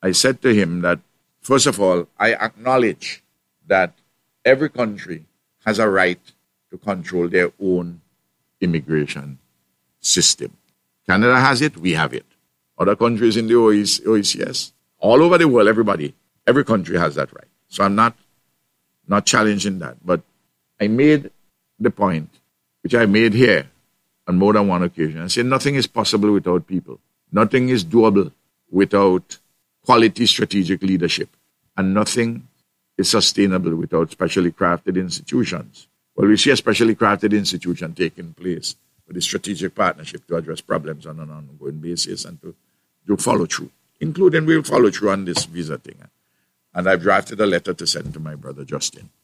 I said to him that, first of all, I acknowledge that every country has a right to control their own immigration system. Canada has it, we have it. Other countries in the OECS, all over the world, every country has that right. So I'm not challenging that. But I made the point, which I made here on more than one occasion. I said nothing is possible without people. Nothing is doable without quality strategic leadership. And nothing is sustainable without specially crafted institutions. Well, we see a specially crafted institution taking place with a strategic partnership to address problems on an ongoing basis and to do follow through, including we'll follow through on this visa thing. And I've drafted a letter to send to my brother Justin.